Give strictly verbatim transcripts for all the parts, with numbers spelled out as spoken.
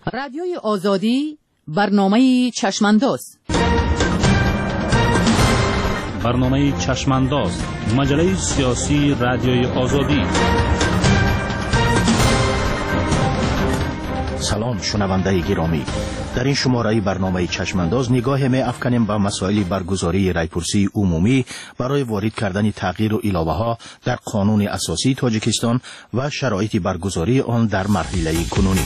رادیوی آزادی برنامه چشمانداز. برنامه چشمانداز مجله سیاسی رادیوی آزادی. سلام شنونده گرامی، در این شماره برنامه چشمانداز نگاه می افکنیم به مسائل برگزاری رایپرسی عمومی برای وارد کردن تغییر و علاوه ها در قانون اساسی تاجیکستان و شرایط برگزاری آن در مرحله کنونی.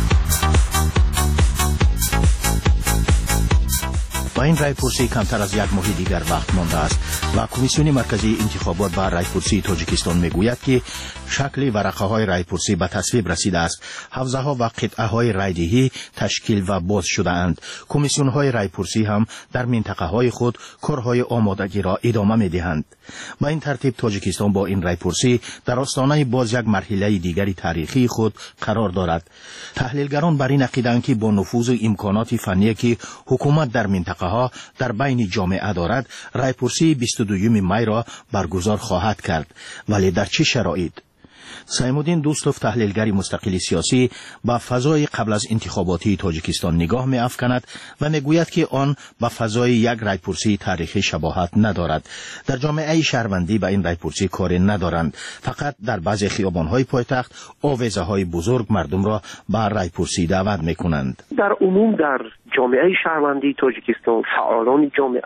با این رایپرسی کمتر از یک ماه دیگر وقت مانده است و کمیسیون مرکزی انتخابات و رایپرسی تاجیکستان میگوید که شکل ورقه های رایپرسی به تصویب رسیده است. حوزه ها و قطعه های رایدهی تشکیل و باز شده اند. کمیسیون های رایپرسی هم در منطقه های خود کارهای آمادگی را ادامه می دهند. با این ترتیب تاجیکستان با این رایپرسی در آستانه باز یک مرحله دیگری تاریخی خود قرار دارد. تحلیلگران بر این عقیده‌اند که با نفوذ و امکانات فنی که حکومت در منطقه ها در بین جامعه دارد، رایپرسی بیست و دوم می را برگزار خواهد کرد. ولی در چه شرایط؟ سیمودین دوستوف تحلیلگر مستقل سیاسی با فضای قبل از انتخاباتی تاجیکستان نگاه می افکند و میگوید که آن با فضای یک رایپرسی تاریخی شباهت ندارد. در جامعه شهروندی با این رایپرسی کاری ندارند، فقط در بعضی خیابان‌های پایتخت آویزه‌های بزرگ مردم را با رایپرسی دعوت می‌کنند. در عموم در جامعه شهروندی تاجیکستان فعالان جامعه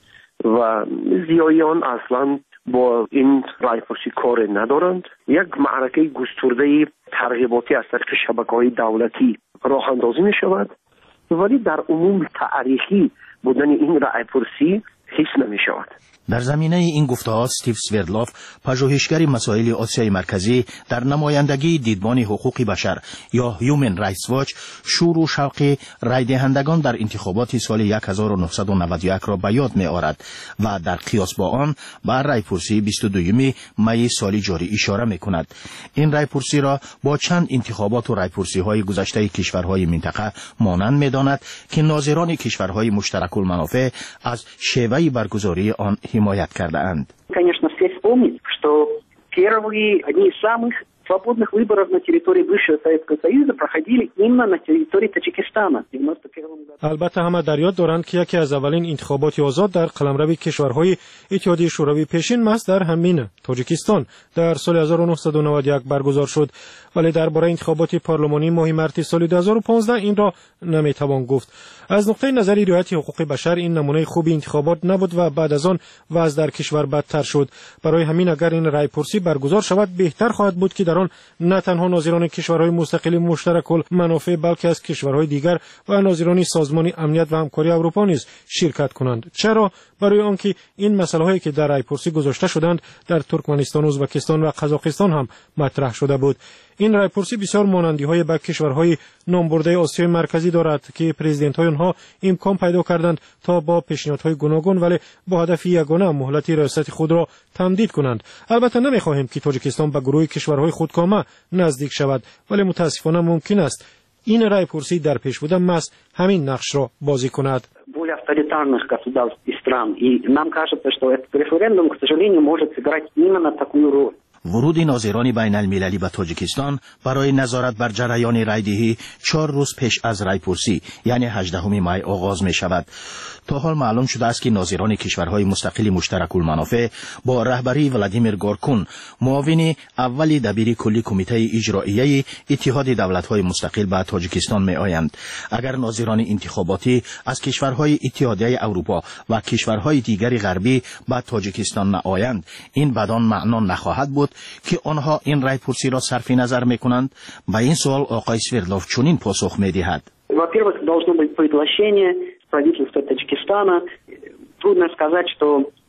و زیایان اصلاً با این رایپرسی کار ندارند. یک معرکه گسترده ترغیباتی از طریق شبکه‌های دولتی راه اندازی می شود، ولی در عموم تاریخی بودن این رایپرسی حس نمی شود. در زمینه این گفته‌ها استیو سوردلوف، پژوهشگر مسائل آسیای مرکزی در نمایندگی دیدبان حقوق بشر یا هیومن رایتس واچ، شور و شوق رای دهندگان در انتخابات سال هزار و نهصد و نود و یک را به یاد می‌آورد و در قیاس با آن بر رایپرسی بیست و دوم می سال جاری اشاره می‌کند. این رایپرسی را با چند انتخابات و رایپرسی‌های گذشته کشورهای منطقه مانند می‌داند که ناظران کشورهای مشترک المنافع از شیوه برگزاری آن حمایت کرده اند. Конечно, все вспомнить, что первые, одни из самых свободных выборов на территории бывшего Советского Союза проходили именно на территории Таджикистана в девяносто первом году. البته همه در یاد دارند که یکی از اولین انتخابات آزاد در قلمرو کشورهای اتحادیه شوروی پیشین محض در همین تاجیکستان در سال هزار و نهصد و نود و یک برگزار شد، ولی درباره انتخابات پارلمانی ماه مارس سال دو هزار و پانزده این را نمیتوان گفت. از نقطه نظر رعایت حقوق بشر این نمونه خوبی انتخابات نبود و بعد از آن وضع در کشور بدتر شد. برای همین اگر این رایپرسی برگزار شود بهتر خواهد بود که در آن نه تنها ناظران کشورهای مستقل مشترک المنافع بلکه از کشورهای دیگر و ناظران سازمان امنیت و همکاری اروپا نیز شرکت کنند. چرا؟ برای آنکه این مسائل هایی که در رایپرسی گذاشته شدند در ترکمنستان، ازبکستان و قزاقستان هم مطرح شده بود. این رایپرسی بسیار مانندی های با کشورهای نامبرده آسیای مرکزی دارد که پرزیدنت های آنها امکان پیدا کردند تا با پیشنهادهای گوناگون ولی با هدف یگانه مهلت ریاست خود را تمدید کنند. البته نمیخواهیم که تاجیکستان به گروه کشورهای خودکامه نزدیک شود، ولی متاسفانه ممکن است این رایپرسی در پیش بوده محض همین نقش را بازی کند. Более авторитарных государств и стран, и нам кажется, что этот референдум, к сожалению, может сыграть именно такую роль. ورود ناظران بین المللی به تاجیکستان برای نظارت بر جریان رایدهی چهار روز پیش از رایپرسی یعنی هجدهم می آغاز می شود. تا حال معلوم شده است که ناظران کشورهای مستقل مشترک المنافع با رهبری ولادیمیر گورکون، معاون اول دبیر کلی کمیته اجرایی اتحاد دولت‌های مستقل به تاجیکستان می آیند. اگر ناظران انتخاباتی از کشورهای اتحادیه اروپا و کشورهای دیگر غربی به تاجیکستان نآیند، این بدان معنا نخواهد بود که آنها این رایپرسی را صرف نظر میکنند. با این سوال آقای سوردلوف چنین پاسخ میدهد: Во-первых, должно быть приглашение правительства Таджикистана. Трудно сказать, что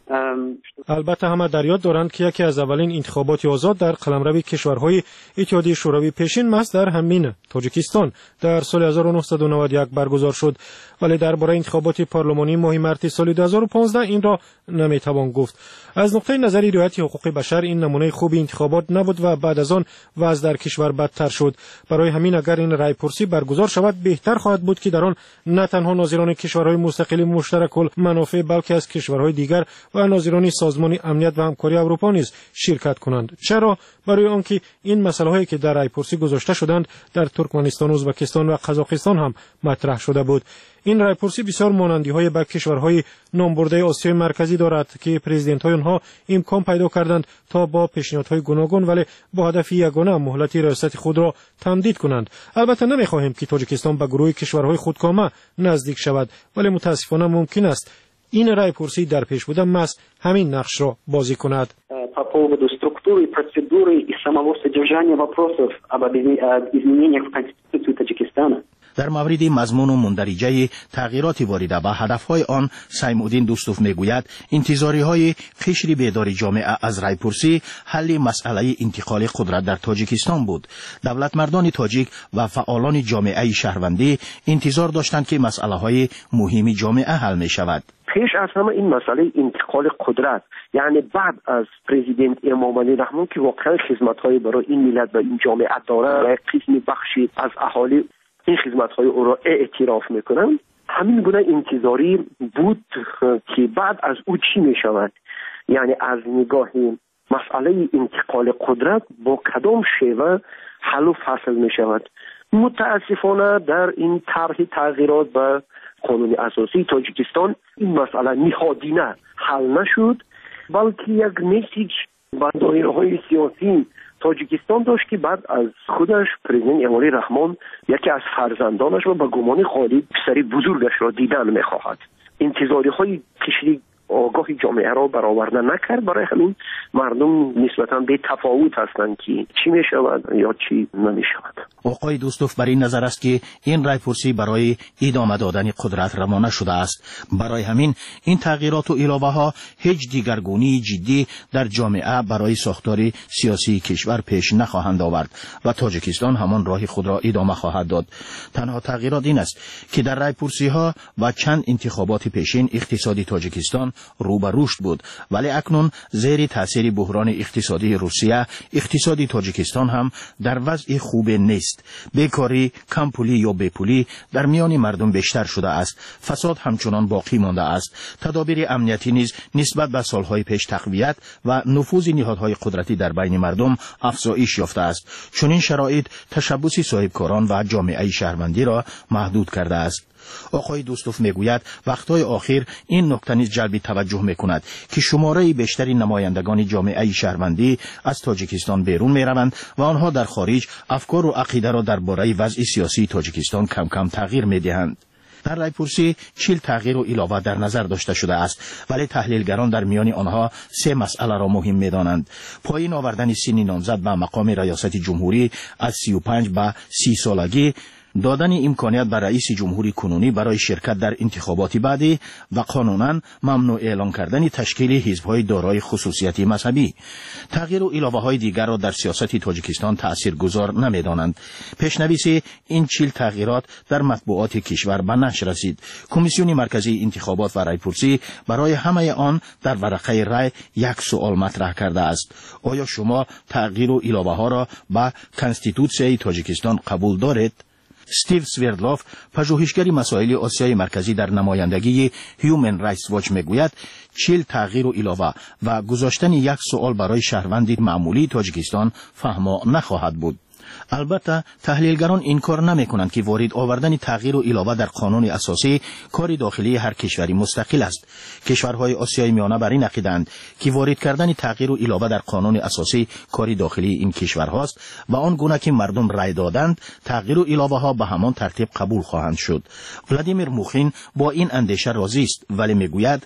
البته همه در یاد دارند که یکی از اولین انتخابات آزاد در قلمرو کشورهای اتحادیه شوروی پیشین محض در همین تاجیکستان در سال هزار و نهصد و نود و یک برگزار شد، ولی درباره انتخابات پارلمانی ماه مارس سال دو هزار و پانزده این را نمیتوان گفت. از نقطه نظر رعایت حقوق بشر این نمونه خوبی انتخابات نبود و بعد از آن وضع در کشور بدتر شد. برای همین اگر این رایپرسی برگزار شود بهتر خواهد بود که در آن نه تنها ناظران کشورهای مستقل مشترک المنافع بلکه از کشورهای دیگر و و ناظران سازمان امنیت و همکاری اروپا نیز شرکت کنند. چرا؟ برای آنکه این مسائلی که در رایپرسی گذاشته شدند در ترکمنستان، ازبکستان و قزاقستان هم مطرح شده بود. این رایپرسی بسیار مانندی‌های با کشورهای نامبرده آسیای مرکزی دارد که پرزیدنت‌های آنها امکان پیدا کردند تا با پیشنهادهای گوناگون ولی با هدف یگانه مهلت ریاست خود را تمدید کنند. البته نمی‌خواهیم که تاجیکستان به گروه کشورهای خودکامه نزدیک شود، ولی متاسفانه ممکن است این رایپرسی در پیش بوده مس همین نقش را بازی کند. По поводу структуры, процедуры и самого содержания вопросов об изменениях в Конституцию Таджикистана. در مورد مضمون و مندرجه تغییرات وارده و هدفهای آن سیمودین دوستوف میگوید انتظاری‌های قشر بیدار جامعه از رایپرسی حل مسئله انتقال قدرت در تاجیکستان بود. دولتمردان تاجیک و فعالان جامعه شهروندی انتظار داشتند که مسئله‌های مهم جامعه حل می شود. پیش از همه این مسئله انتقال قدرت، یعنی بعد از پرزیدنت امام علی رحمان که واقعا خدمت‌های برای این ملت و این جامعه دارند و قسمی بخشی از اهالی این خدمت‌های او را اعتراف میکنند، همین گونه انتظاری بود که بعد از او چی میشود، یعنی از نگاه مسئله انتقال قدرت با کدام شیوه حل و فصل میشود. متاسفانه در این طرح تغییرات به قانون اساسی تاجیکستان این مسئله نهادینه حل نشد، بلکه یک میسیج به دایره‌های سیاسی تاجیکستان داشت که بعد از خودش پرزیدنت امام علی رحمان یکی از فرزندانش و به گمان خالی پسری بزرگش را دیدن میخواهد. انتظاری‌های قشری آگاه جامعه را برآورده نکرد، برای همین مردم نسبتاً به تفاوت هستند که چی می شود یا چی نمی شود. آقای دوستوف بر این نظر است که این رایپرسی برای ادامه دادن قدرت روانه شده است. برای همین این تغییرات و علاوه ها هیچ دیگرگونی جدی در جامعه برای ساختار سیاسی کشور پیش نخواهند آورد و تاجیکستان همان راه خود را ادامه خواهد داد. تنها تغییرات این است که در رایپرسی ها و چند انتخابات پیشین اقتصادی تاجیکستان رو به رشد بود، ولی اکنون زیر تاثیر بحران اقتصادی روسیه اقتصادی تاجیکستان هم در وضع خوب نیست. بیکاری، کمپولی یا بیپولی در میان مردم بیشتر شده است. فساد همچنان باقی مانده است. تدابیر امنیتی نیز نسبت به سالهای پیش تقویت و نفوذ نهادهای قدرتی در بین مردم افزایش یافته است. چون این شرایط تشبث صاحبکاران و جامعه شهروندی را محدود کرده است. آقای دوستوف میگوید وقتهای آخر این نکته نیز جلب توجه میکند که شماره بیشتری نمایندگان جامعه شهروندی از تاجیکستان بیرون میروند و آنها در خارج افکار و عقیده را درباره وضع سیاسی تاجیکستان کم کم تغییر میدهند. در رایپرسی چهل تغییر و علاوه در نظر داشته شده است، ولی تحلیلگران در میان آنها سه مسئله را مهم می‌دانند: پایین آوردن سن نامزد به مقام ریاست جمهوری از سی و پنج به سی سالگی، دادن امکانیت بر رئیس جمهوری کنونی برای شرکت در انتخابات بعدی و قانونا ممنوع اعلان کردن تشکیل حزب‌های دارای خصوصیت مذهبی. تغییر و علاوه‌های دیگر را در سیاست تاجیکستان تاثیرگذار نمی‌دانند. پیشنویس این چهل تغییرات در مطبوعات کشور به نشر رسید. کمیسیون مرکزی انتخابات و رایپرسی برای همه آن در ورقه رای یک سوال مطرح کرده است: آیا شما تغییر و علاوه‌ها را به کنستیتوسیای تاجیکستان قبول دارید؟ استیو سویردلوف، پژوهشگر مسائل آسیای مرکزی در نمایندگی هیومن رایتس واچ میگوید چهل تغییر و علاوه و گذاشتن یک سوال برای شهروند معمولی تاجیکستان فهما نخواهد بود. البته تحلیلگران این کار نمی کنند که وارد آوردن تغییر و علاوه در قانون اساسی کار داخلی هر کشوری مستقل است. کشورهای آسیای میانه بر این عقیده‌اند که وارد کردن تغییر و علاوه در قانون اساسی کار داخلی این کشورهاست و آن گونه که مردم رای دادند تغییر و علاوه ها به همان ترتیب قبول خواهند شد. ولادیمیر موخین با این اندیشه راضی است، ولی میگوید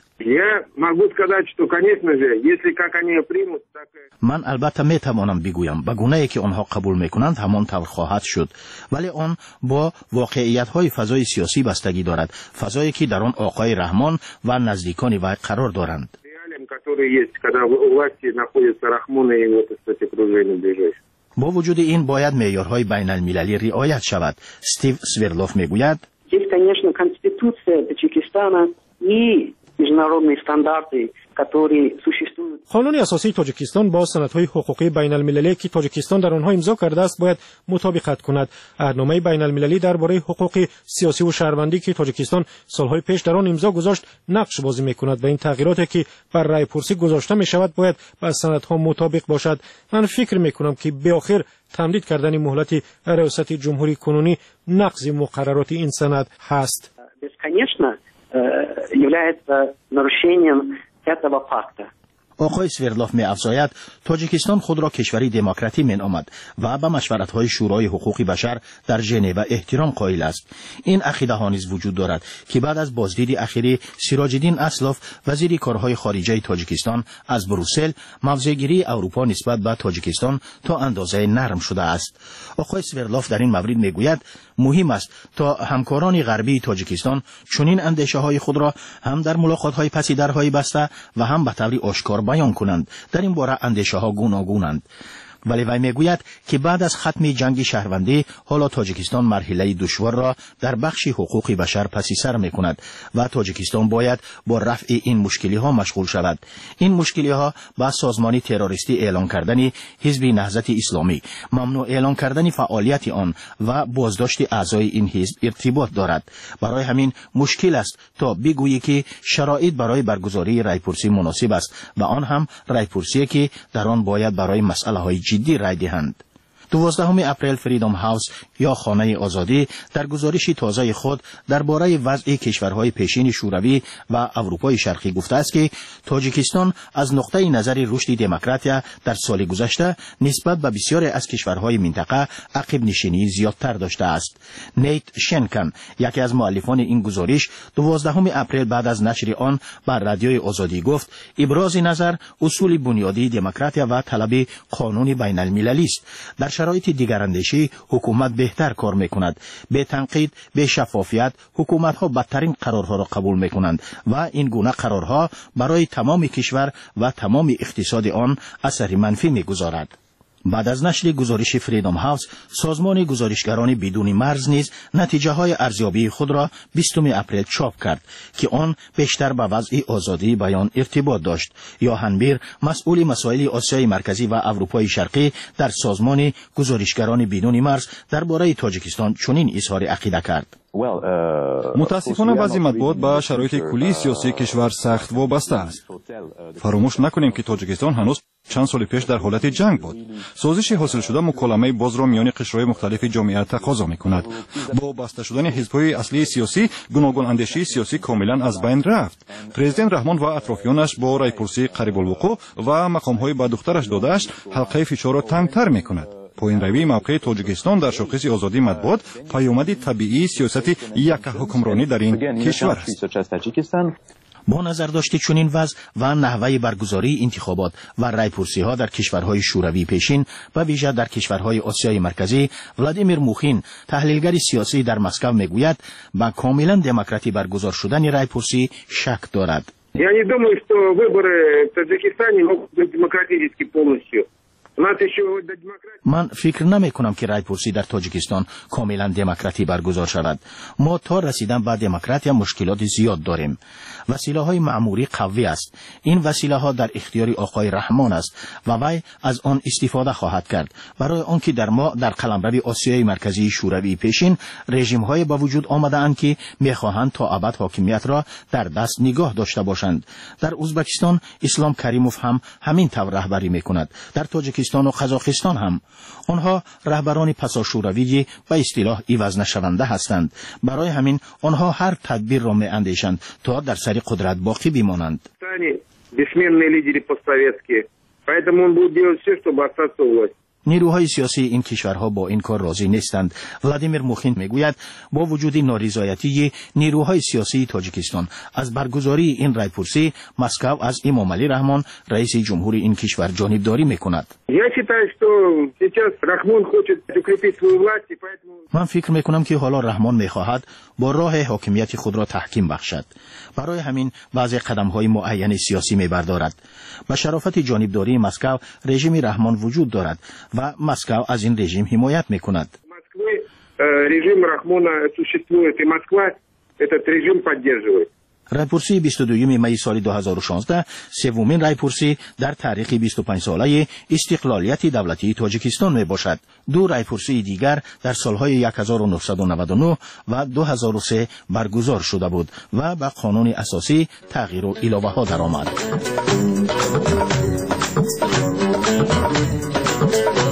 من البته می توانم بگویم به گونه‌ای که آنها قبول میکنند همان طور خواهد شد، ولی آن با واقعیت‌های فضای سیاسی بستگی دارد، فضایی که در آن آقای رحمان و نزدیکان وی قرار دارند. با وجود این باید معیارهای بین المللی رعایت شود. استیو سویرلوف میگوید Здесь, конечно, Конституция Таджикистана и международные стандарты, которые существуют. قانون اساسی تاجیکستان با سندهای حقوقی بین المللی که تاجیکستان در آنها امضا کرده است باید مطابقت کند. عهدنامه بین المللی درباره حقوق سیاسی و شهروندی که تاجیکستان سالهای پیش در آن امضا گذاشت نقش بازی می‌کند و این تغییراتی که بر رأی پرسی گذاشته می‌شود باید با سندها مطابق باشد. من فکر می‌کنم که به آخر تمدید کردن مهلت ریاست جمهوری کنونی نقض مقررات این سند هست. Конечно, является нарушением этого пакта. آقای سوردلوف می افزاید تاجیکستان خود را کشوری دموکراتی می نامد و به مشورت‌های شورای حقوق بشر در ژنو احترام قائل است. این عقیده ها نیز وجود دارد که بعد از بازدید اخیری سیراج الدین اسلاف وزیر کارهای خارجه تاجیکستان از بروسل، موضع‌گیری اروپا نسبت به تاجیکستان تا اندازه نرم شده است. آقای سوردلوف در این مورد می گوید مهم است تا همکاران غربی تاجیکستان چنین اندیشه‌های خود را هم در ملاقات‌های پس درهای بسته و هم به طور آشکار بیان کنند. در این باره اندیشه‌ها گوناگونند. ولی وی میگوید که بعد از ختم جنگ شهروندی حالا تاجیکستان مرحله دشوار را در بخش حقوق بشر پس سر میکند و تاجیکستان باید با رفع این مشکلی ها مشغول شود. این مشکلی ها با سازمانی تروریستی اعلان کردن حزب نهضت اسلامی، ممنوع اعلان کردن فعالیت آن و بازداشت اعضای این حزب ارتباط دارد. برای همین مشکل است تا بگویی که شرایط برای برگزاری رایپرسی مناسب است و آن هم رایپرسی که در آن باید برای مسئله های جدی رای دهند. دوازدهم اپریل فریدم هاوس یا خانه آزادی در گزارشی تازه خود درباره وضع کشورهای پیشین شوروی و اروپای شرقی گفته است که تاجیکستان از نقطه نظر رشد دموکراتیا در سال گذشته نسبت به بسیاری از کشورهای منطقه عقب نشینی زیادتر داشته است. نیت شنکن، یکی از مؤلفان این گزارش، دوازدهم اپریل بعد از نشر آن بر رادیوی آزادی گفت ابراز نظر اصول بنیادی دموکراتیا و طلب قانون بین المللی است. در شرایط دیگراندیشی حکومت بهتر کار میکند. به تنقید، به شفافیت حکومت ها بدترین قرارها را قبول میکنند و این گونه قرارها برای تمام کشور و تمام اقتصاد آن اثر منفی میگذارد. بعد از نشر گزارش فریدم هاوس، سازمان گزارشگران بدون مرز نیز نتیجه های ارزیابی خود را بیستم اپریل چاپ کرد که آن بیشتر به وضع آزادی بیان ارتباط داشت. یوهان بیر، مسئول مسائل آسیای مرکزی و اروپای شرقی در سازمان گزارشگران بدون مرز درباره تاجیکستان چنین اظهار عقیده کرد: متاسفانه بعضی مطبوعات به شرایط کلی سیاسی کشور سخت وابسته است. فراموش نکنیم که تاجیکستان هنوز چند سال پیش در حالت جنگ بود. سازش حاصل شده مکالمه باز را میان قشرهای مختلف جامعه تقاضا میکند. با بسته شدن حزب‌های اصلی سیاسی، گوناگون اندیشی سیاسی کاملا از بین رفت. پرزیدنت رحمان و اطرافیانش با رایپرسی قریب الوقوع و مقام‌های به دخترش داده‌اش حلقه فشار را تنگ‌تر میکند. پایین روی موقع تاجیکستان در شاخص آزادی مطبوعات پیامد طبیعی سیاست یک حکمرانی در این کشور است. با نظر داشته چنین وضع و نحوه برگزاری انتخابات و رایپرسی ها در کشورهای شوروی پیشین و ویژه در کشورهای آسیای مرکزی، ولادیمیر موخین، تحلیلگر سیاسی در مسکو میگوید با کاملا دموکراتی برگزار شدن رایپرسی شک دارد. Я не думаю, что выборы в Таджикистане могут быть демократически полностью. من فکر نمی کنم که رایپرسی در تاجیکستان کاملا دموکراتی برگزار شود. ما تا رسیدن به دموکراتی مشکلات زیاد داریم. وسیله های معمولی قوی است. این وسیله ها در اختیار آقای رحمان است و وی از آن استفاده خواهد کرد برای آنکه در ما در قلمرو آسیای مرکزی شوروی پیشین رژیم های با وجود آمده اند که میخواهند تا ابد حاکمیت را در دست نگاه داشته باشند. در ازبکستان اسلام کریموف هم همین طور رهبری میکند. در تاجیکستان و قزاقستان هم آنها رهبران پسا شوروی به اصطلاح عوض نشونده هستند. برای همین آنها هر تدبیر را می اندیشند تا در سر قدرت باقی بمانند. نیروهای سیاسی این کشورها با این کار راضی نیستند. ولادیمیر موخین میگوید با وجود نارضایتی نیروهای سیاسی تاجیکستان از برگزاری این رایپرسی، مسکو از امام علی رحمان رئیس جمهوری این کشور جانبداری میکند. من فکر میکنم که حالا رحمان میخواهد با راه حاکمیت خود را تحکیم بخشد. برای همین بعضی قدم‌های معین سیاسی میبردارد. با شرافت جانبداری مسکو رژیم رحمان وجود دارد و مسکو از این رژیم حمایت میکند. رژیم رحمана существует и Москва этот режим поддерживает. رایپرسی بیست و دوم می سال دو هزار و شانزده سومین رایپرسی در تاریخ بیست و پنج ساله استقلالیت دولتی تاجیکستان می باشد. دو رایپرسی دیگر در سالهای هزار و نهصد و نود و نه و دو هزار و سه برگزار شده بود و به قانون اساسی تغییر و علاوه ها درآمد.